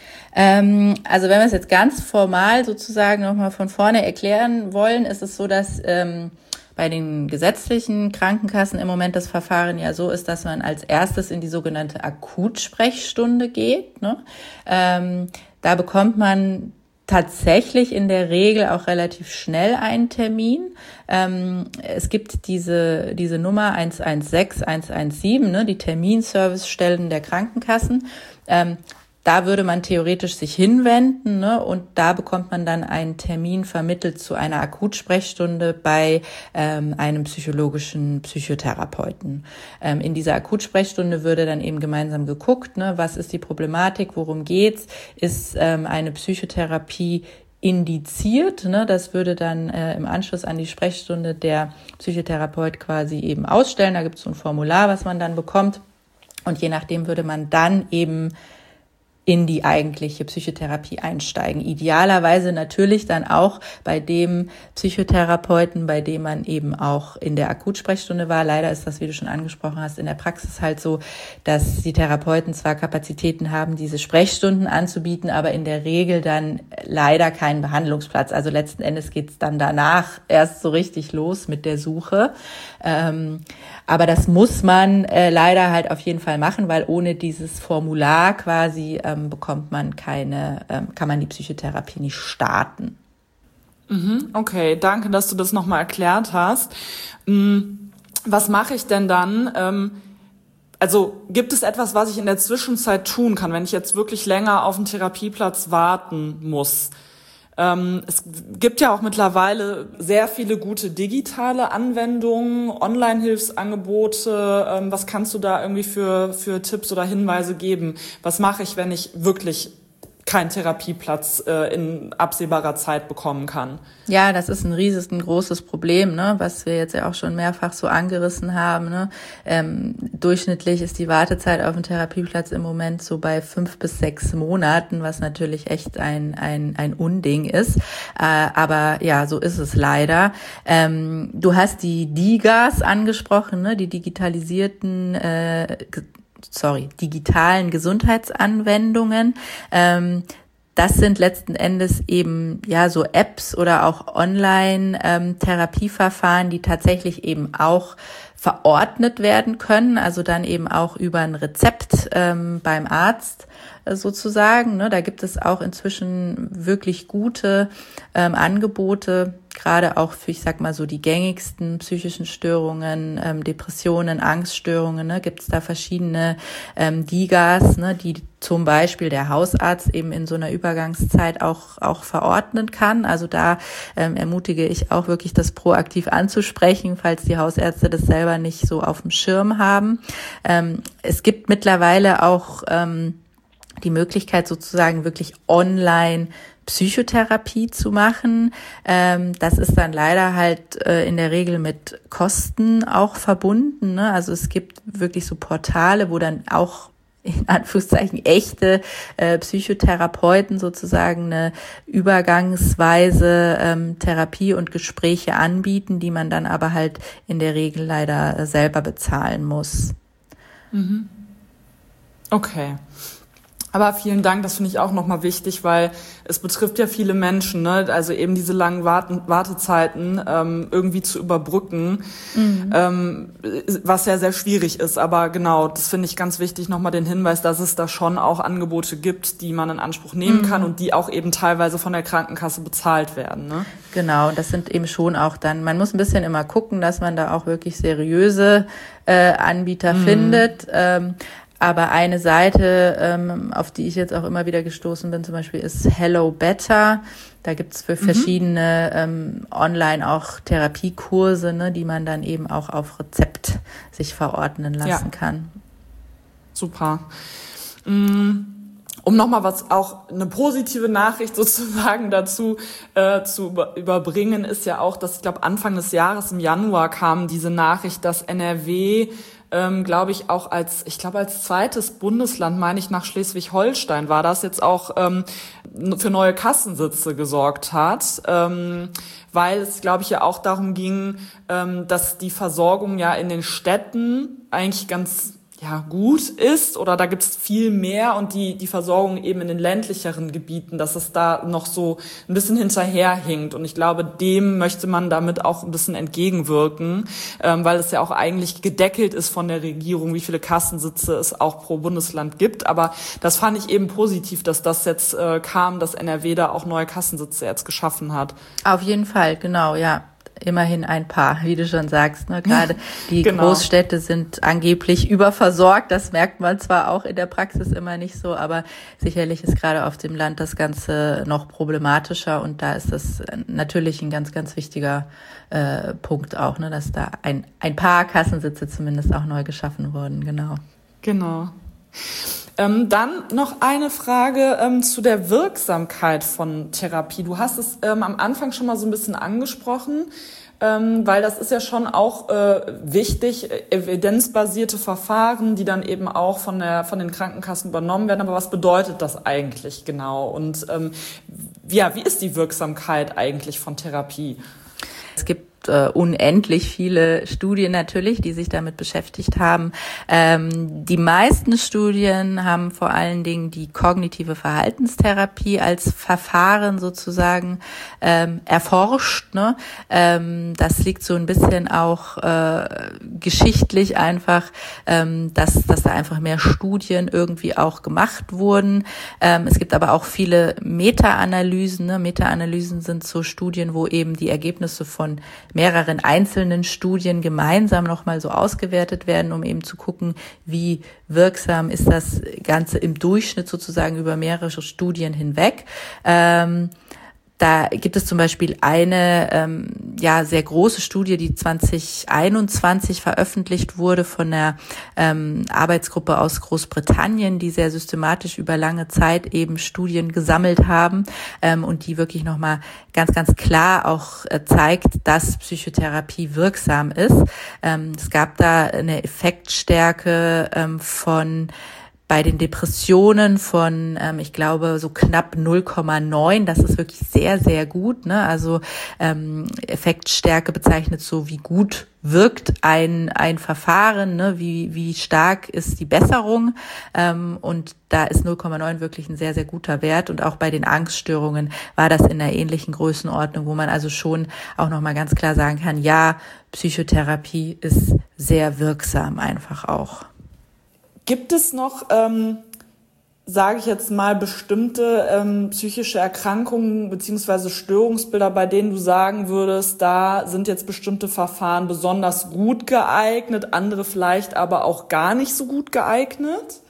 Ähm, also wenn wir es jetzt ganz formal sozusagen nochmal von vorne erklären wollen, ist es so, dass ähm, bei den gesetzlichen Krankenkassen im Moment das Verfahren ja so ist, dass man als erstes in die sogenannte Akutsprechstunde geht, ne? Ähm, da bekommt man tatsächlich in der Regel auch relativ schnell einen Termin. Ähm, es gibt diese diese Nummer eins eins sechs eins eins sieben, ne, die Terminservicestellen der Krankenkassen. Ähm, da würde man theoretisch sich hinwenden, ne, und da bekommt man dann einen Termin vermittelt zu einer Akutsprechstunde bei ähm, einem psychologischen Psychotherapeuten. Ähm, in dieser Akutsprechstunde würde dann eben gemeinsam geguckt, ne, was ist die Problematik, worum geht's, ist ähm, eine Psychotherapie indiziert, ne, das würde dann äh, im Anschluss an die Sprechstunde der Psychotherapeut quasi eben ausstellen. Da gibt es so ein Formular, was man dann bekommt, und je nachdem würde man dann eben in die eigentliche Psychotherapie einsteigen. Idealerweise natürlich dann auch bei dem Psychotherapeuten, bei dem man eben auch in der Akutsprechstunde war. Leider ist das, wie du schon angesprochen hast, in der Praxis halt so, dass die Therapeuten zwar Kapazitäten haben, diese Sprechstunden anzubieten, aber in der Regel dann leider keinen Behandlungsplatz. Also letzten Endes geht's dann danach erst so richtig los mit der Suche. Ähm, aber das muss man äh, leider halt auf jeden Fall machen, weil ohne dieses Formular quasi ähm, bekommt man keine, ähm, kann man die Psychotherapie nicht starten. Mhm, okay, danke, dass du das nochmal erklärt hast. Was mache ich denn dann? Ähm, also gibt es etwas, was ich in der Zwischenzeit tun kann, wenn ich jetzt wirklich länger auf einen Therapieplatz warten muss? Ähm, es gibt ja auch mittlerweile sehr viele gute digitale Anwendungen, Online-Hilfsangebote. Ähm, was kannst du da irgendwie für, für Tipps oder Hinweise geben? Was mache ich, wenn ich wirklich keinen Therapieplatz äh, in absehbarer Zeit bekommen kann? Ja, das ist ein riesengroßes Problem, ne, was wir jetzt ja auch schon mehrfach so angerissen haben. Ne. Ähm, durchschnittlich ist die Wartezeit auf einen Therapieplatz im Moment so bei fünf bis sechs Monaten, was natürlich echt ein ein ein Unding ist. Äh, aber ja, so ist es leider. Ähm, du hast die DiGAs angesprochen, ne, die digitalisierten äh, sorry, digitalen Gesundheitsanwendungen. Ähm, das sind letzten Endes eben ja so Apps oder auch Online-Therapieverfahren, die tatsächlich eben auch verordnet werden können, also dann eben auch über ein Rezept ähm, beim Arzt äh, sozusagen. Ne? Da gibt es auch inzwischen wirklich gute ähm, Angebote, gerade auch für, ich sag mal so, die gängigsten psychischen Störungen, ähm, Depressionen, Angststörungen, ne? Gibt es da verschiedene ähm, DiGAs, ne? Die zum Beispiel der Hausarzt eben in so einer Übergangszeit auch auch verordnen kann. Also da ähm, ermutige ich auch wirklich, das proaktiv anzusprechen, falls die Hausärzte das selber nicht so auf dem Schirm haben. Ähm, es gibt mittlerweile auch ähm, die Möglichkeit, sozusagen wirklich online Psychotherapie zu machen. Ähm, das ist dann leider halt äh, in der Regel mit Kosten auch verbunden, ne? Also es gibt wirklich so Portale, wo dann auch in Anführungszeichen echte äh, Psychotherapeuten sozusagen eine übergangsweise ähm, Therapie und Gespräche anbieten, die man dann aber halt in der Regel leider äh, selber bezahlen muss. Mhm. Okay. Aber vielen Dank, das finde ich auch nochmal wichtig, weil es betrifft ja viele Menschen, ne? Also eben diese langen Warten, Wartezeiten ähm, irgendwie zu überbrücken, mhm. ähm, was ja sehr schwierig ist. Aber genau, das finde ich ganz wichtig, nochmal den Hinweis, dass es da schon auch Angebote gibt, die man in Anspruch nehmen mhm. kann und die auch eben teilweise von der Krankenkasse bezahlt werden, ne? Genau, das sind eben schon auch dann, man muss ein bisschen immer gucken, dass man da auch wirklich seriöse äh, Anbieter mhm. findet. Ähm, Aber eine Seite, ähm, auf die ich jetzt auch immer wieder gestoßen bin, zum Beispiel ist Hello Better. Da gibt's für verschiedene ähm, online auch Therapiekurse, ne, die man dann eben auch auf Rezept sich verordnen lassen ja. kann. Super. Mm. Um nochmal was, auch eine positive Nachricht sozusagen dazu äh, zu überbringen, ist ja auch, dass ich glaube Anfang des Jahres im Januar kam diese Nachricht, dass N R W ähm, glaube ich auch als, ich glaube als zweites Bundesland, meine ich nach Schleswig-Holstein war das jetzt auch ähm, für neue Kassensitze gesorgt hat, ähm, weil es glaube ich ja auch darum ging, ähm, dass die Versorgung ja in den Städten eigentlich ganz ja gut ist oder da gibt's viel mehr und die die Versorgung eben in den ländlicheren Gebieten, dass es da noch so ein bisschen hinterherhinkt und ich glaube, dem möchte man damit auch ein bisschen entgegenwirken, ähm, weil es ja auch eigentlich gedeckelt ist von der Regierung, wie viele Kassensitze es auch pro Bundesland gibt, aber das fand ich eben positiv, dass das jetzt äh, kam, dass N R W da auch neue Kassensitze jetzt geschaffen hat. Auf jeden Fall, genau, ja. Immerhin ein paar, wie du schon sagst. Ne? Gerade die genau. Großstädte sind angeblich überversorgt. Das merkt man zwar auch in der Praxis immer nicht so, aber sicherlich ist gerade auf dem Land das Ganze noch problematischer. Und da ist das natürlich ein ganz, ganz wichtiger äh, Punkt auch, ne? Dass da ein, ein paar Kassensitze zumindest auch neu geschaffen wurden. Genau. Genau. Ähm, dann noch eine Frage ähm, zu der Wirksamkeit von Therapie. Du hast es ähm, am Anfang schon mal so ein bisschen angesprochen, ähm, weil das ist ja schon auch äh, wichtig, evidenzbasierte Verfahren, die dann eben auch von der von den Krankenkassen übernommen werden. Aber was bedeutet das eigentlich genau? Und ähm, ja, wie ist die Wirksamkeit eigentlich von Therapie? Es gibt äh, unendlich viele Studien natürlich, die sich damit beschäftigt haben. Ähm, die meisten Studien haben vor allen Dingen die kognitive Verhaltenstherapie als Verfahren sozusagen ähm, erforscht. Ne? Ähm, das liegt so ein bisschen auch äh, geschichtlich einfach, ähm, dass, dass da einfach mehr Studien irgendwie auch gemacht wurden. Ähm, es gibt aber auch viele Meta-Analysen. Ne? Meta-Analysen sind so Studien, wo eben die Ergebnisse von mehreren einzelnen Studien gemeinsam nochmal so ausgewertet werden, um eben zu gucken, wie wirksam ist das Ganze im Durchschnitt sozusagen über mehrere Studien hinweg. Ähm, Da gibt es zum Beispiel eine ähm, ja sehr große Studie, die zwanzig einundzwanzig veröffentlicht wurde von einer ähm, Arbeitsgruppe aus Großbritannien, die sehr systematisch über lange Zeit eben Studien gesammelt haben ähm, und die wirklich nochmal ganz, ganz klar auch äh, zeigt, dass Psychotherapie wirksam ist. Ähm, es gab da eine Effektstärke ähm, von bei den Depressionen von, ähm, ich glaube, so knapp null Komma neun, das ist wirklich sehr, sehr gut. Ne? Also ähm, Effektstärke bezeichnet so, wie gut wirkt ein ein Verfahren, ne? wie wie stark ist die Besserung. Ähm, und da ist null Komma neun wirklich ein sehr, sehr guter Wert. Und auch bei den Angststörungen war das in einer ähnlichen Größenordnung, wo man also schon auch nochmal ganz klar sagen kann, ja, Psychotherapie ist sehr wirksam einfach auch. Gibt es noch, ähm, sage ich jetzt mal, bestimmte ähm, psychische Erkrankungen beziehungsweise Störungsbilder, bei denen du sagen würdest, da sind jetzt bestimmte Verfahren besonders gut geeignet, andere vielleicht aber auch gar nicht so gut geeignet?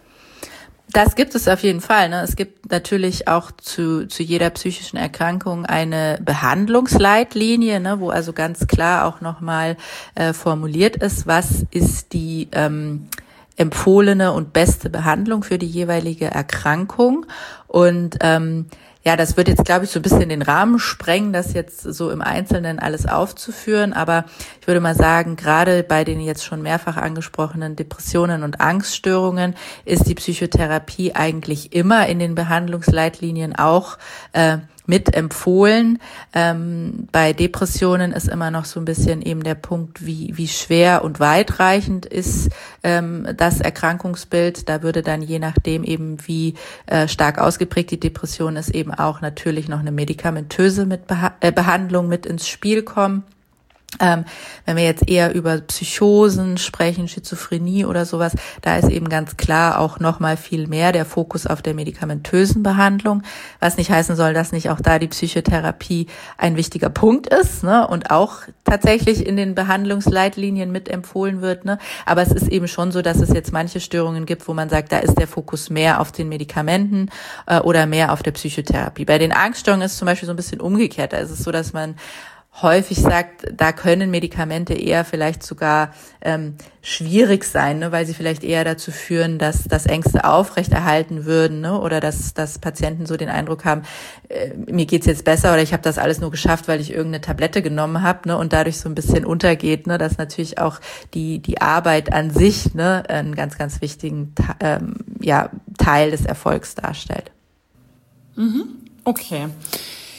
Das gibt es auf jeden Fall. Ne? Es gibt natürlich auch zu zu jeder psychischen Erkrankung eine Behandlungsleitlinie, ne? Wo also ganz klar auch nochmal äh, formuliert ist, was ist die ähm, empfohlene und beste Behandlung für die jeweilige Erkrankung. Und ähm, ja, das wird jetzt, glaube ich, so ein bisschen den Rahmen sprengen, das jetzt so im Einzelnen alles aufzuführen. Aber ich würde mal sagen, gerade bei den jetzt schon mehrfach angesprochenen Depressionen und Angststörungen ist die Psychotherapie eigentlich immer in den Behandlungsleitlinien auch äh, mit empfohlen. Ähm, bei Depressionen ist immer noch so ein bisschen eben der Punkt, wie wie schwer und weitreichend ist ähm, das Erkrankungsbild. Da würde dann je nachdem eben, wie äh, stark ausgeprägt die Depression ist, eben auch natürlich noch eine medikamentöse mit Beha- äh, Behandlung mit ins Spiel kommen. Ähm, wenn wir jetzt eher über Psychosen sprechen, Schizophrenie oder sowas, da ist eben ganz klar auch nochmal viel mehr der Fokus auf der medikamentösen Behandlung, was nicht heißen soll, dass nicht auch da die Psychotherapie ein wichtiger Punkt ist, ne, und auch tatsächlich in den Behandlungsleitlinien mit empfohlen wird, ne, aber es ist eben schon so, dass es jetzt manche Störungen gibt, wo man sagt, da ist der Fokus mehr auf den Medikamenten äh, oder mehr auf der Psychotherapie. Bei den Angststörungen ist es zum Beispiel so ein bisschen umgekehrt, da ist es so, dass man häufig sagt, da können Medikamente eher vielleicht sogar ähm, schwierig sein, ne, weil sie vielleicht eher dazu führen, dass dass Ängste aufrechterhalten würden, ne, oder dass dass Patienten so den Eindruck haben, äh, mir geht's jetzt besser oder ich habe das alles nur geschafft, weil ich irgendeine Tablette genommen habe, ne, und dadurch so ein bisschen untergeht, ne, dass natürlich auch die die Arbeit an sich, ne, einen ganz ganz wichtigen ähm, ja Teil des Erfolgs darstellt. Mhm. Okay.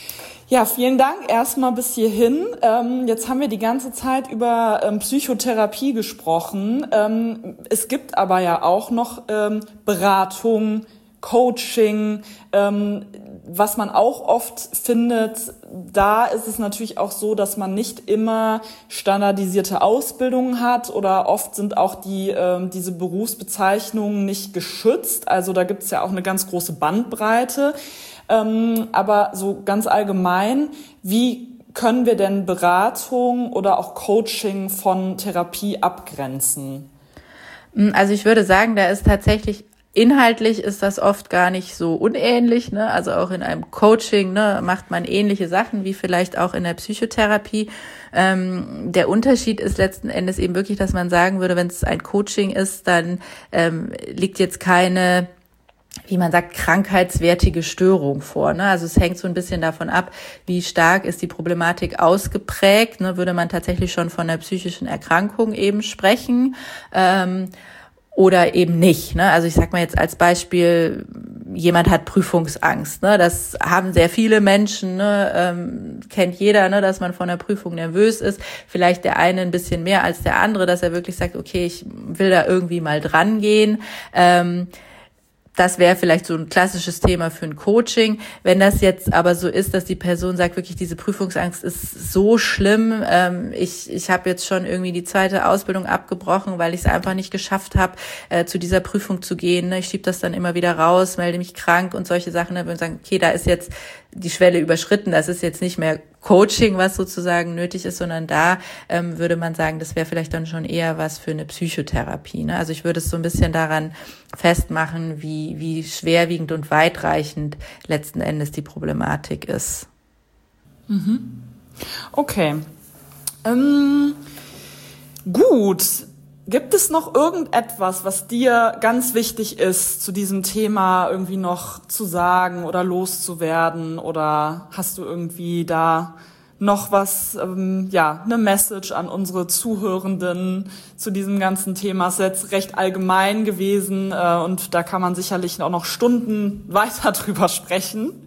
Ja, vielen Dank erstmal bis hierhin. Ähm, jetzt haben wir die ganze Zeit über ähm, Psychotherapie gesprochen. Ähm, es gibt aber ja auch noch ähm, Beratung, Coaching, ähm, was man auch oft findet. Da ist es natürlich auch so, dass man nicht immer standardisierte Ausbildungen hat oder oft sind auch die ähm, diese Berufsbezeichnungen nicht geschützt. Also da gibt es ja auch eine ganz große Bandbreite. Ähm, aber so ganz allgemein, wie können wir denn Beratung oder auch Coaching von Therapie abgrenzen? Also ich würde sagen, da ist tatsächlich inhaltlich ist das oft gar nicht so unähnlich, ne? Also auch in einem Coaching, ne, macht man ähnliche Sachen wie vielleicht auch in der Psychotherapie. Ähm, der Unterschied ist letzten Endes eben wirklich, dass man sagen würde, wenn es ein Coaching ist, dann ähm, liegt jetzt keine, wie man sagt, krankheitswertige Störung vor. Ne? Also es hängt so ein bisschen davon ab, wie stark ist die Problematik ausgeprägt. Ne? Würde man tatsächlich schon von einer psychischen Erkrankung eben sprechen ähm, oder eben nicht. Ne? Also ich sag mal jetzt als Beispiel, jemand hat Prüfungsangst. Ne? Das haben sehr viele Menschen, ne? ähm, kennt jeder, ne? Dass man vor einer Prüfung nervös ist. Vielleicht der eine ein bisschen mehr als der andere, dass er wirklich sagt, okay, ich will da irgendwie mal dran gehen. Ähm, Das wäre vielleicht so ein klassisches Thema für ein Coaching. Wenn das jetzt aber so ist, dass die Person sagt, wirklich diese Prüfungsangst ist so schlimm, ähm, ich ich habe jetzt schon irgendwie die zweite Ausbildung abgebrochen, weil ich es einfach nicht geschafft habe, äh, zu dieser Prüfung zu gehen. Ne? Ich schiebe das dann immer wieder raus, melde mich krank und solche Sachen. Dann würde ich sagen, okay, da ist jetzt die Schwelle überschritten, das ist jetzt nicht mehr Coaching, was sozusagen nötig ist, sondern da ähm, würde man sagen, das wäre vielleicht dann schon eher was für eine Psychotherapie. Ne? Also ich würde es so ein bisschen daran festmachen, wie wie schwerwiegend und weitreichend letzten Endes die Problematik ist. Mhm. Okay. Ähm, gut. Gibt es noch irgendetwas, was dir ganz wichtig ist, zu diesem Thema irgendwie noch zu sagen oder loszuwerden? Oder hast du irgendwie da noch was, ähm, ja, eine Message an unsere Zuhörenden zu diesem ganzen Thema? Es ist jetzt recht allgemein gewesen äh, und da kann man sicherlich auch noch Stunden weiter drüber sprechen.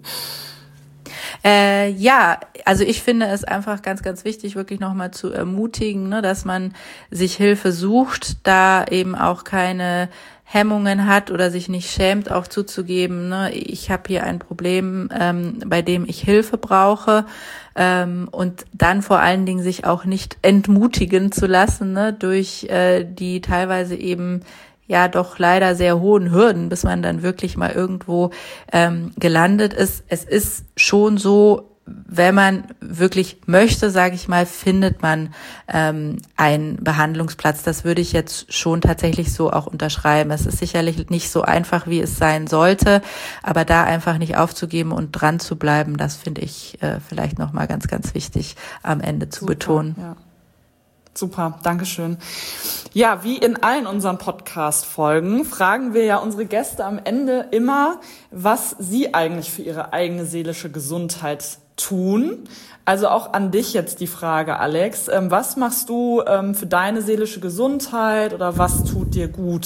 Äh, ja, also ich finde es einfach ganz, ganz wichtig, wirklich nochmal zu ermutigen, ne, dass man sich Hilfe sucht, da eben auch keine Hemmungen hat oder sich nicht schämt, auch zuzugeben, ne, ich habe hier ein Problem, ähm, bei dem ich Hilfe brauche, ähm, und dann vor allen Dingen sich auch nicht entmutigen zu lassen, ne, durch äh, die teilweise eben ja doch leider sehr hohen Hürden, bis man dann wirklich mal irgendwo ähm, gelandet ist. Es ist schon so, wenn man wirklich möchte, sage ich mal, findet man ähm, einen Behandlungsplatz. Das würde ich jetzt schon tatsächlich so auch unterschreiben. Es ist sicherlich nicht so einfach, wie es sein sollte, aber da einfach nicht aufzugeben und dran zu bleiben, das finde ich äh, vielleicht nochmal ganz, ganz wichtig am Ende zu Super, betonen. Ja. Super, Dankeschön. Ja, wie in allen unseren Podcast-Folgen fragen wir ja unsere Gäste am Ende immer, was sie eigentlich für ihre eigene seelische Gesundheit tun. Also auch an dich jetzt die Frage, Alex. Was machst du für deine seelische Gesundheit oder was tut dir gut?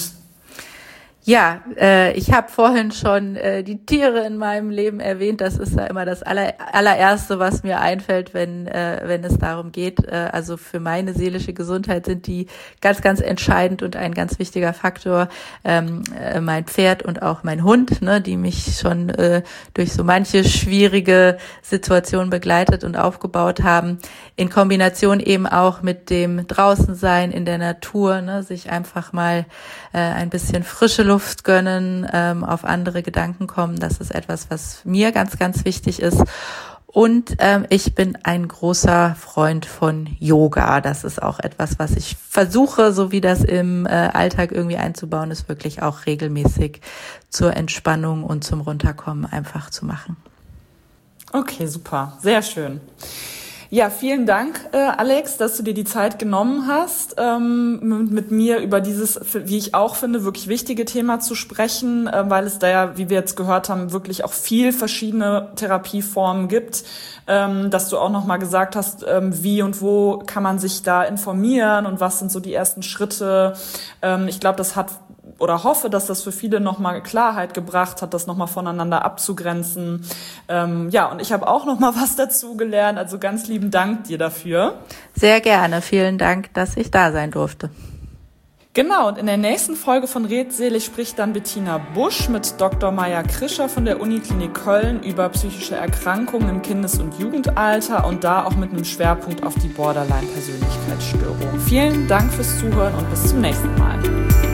Ja, äh, ich habe vorhin schon äh, die Tiere in meinem Leben erwähnt. Das ist ja immer das aller, allererste, was mir einfällt, wenn äh, wenn es darum geht. Äh, also für meine seelische Gesundheit sind die ganz, ganz entscheidend und ein ganz wichtiger Faktor. Ähm, äh, mein Pferd und auch mein Hund, ne, die mich schon äh, durch so manche schwierige Situation begleitet und aufgebaut haben. In Kombination eben auch mit dem Draußensein in der Natur, ne, sich einfach mal äh, ein bisschen frische Luft gönnen, ähm, auf andere Gedanken kommen. Das ist etwas, was mir ganz, ganz wichtig ist. Und ähm, ich bin ein großer Freund von Yoga. Das ist auch etwas, was ich versuche, so wie das im äh, Alltag irgendwie einzubauen ist, wirklich auch regelmäßig zur Entspannung und zum Runterkommen einfach zu machen. Okay, super. Sehr schön. Ja, vielen Dank, äh, Alex, dass du dir die Zeit genommen hast, ähm, mit, mit mir über dieses, wie ich auch finde, wirklich wichige Thema zu sprechen, äh, weil es da ja, wie wir jetzt gehört haben, wirklich auch viel verschiedene Therapieformen gibt, ähm, dass du auch nochmal gesagt hast, ähm, wie und wo kann man sich da informieren und was sind so die ersten Schritte. Ähm, ich glaube, das hat oder hoffe, dass das für viele nochmal Klarheit gebracht hat, das nochmal voneinander abzugrenzen. Ähm, ja, und ich habe auch nochmal was dazu gelernt, also ganz lieben Dank dir dafür. Sehr gerne, vielen Dank, dass ich da sein durfte. Genau, und in der nächsten Folge von Redselig spricht dann Bettina Busch mit Doktor Maja Krischer von der Uniklinik Köln über psychische Erkrankungen im Kindes- und Jugendalter und da auch mit einem Schwerpunkt auf die Borderline-Persönlichkeitsstörung. Vielen Dank fürs Zuhören und bis zum nächsten Mal.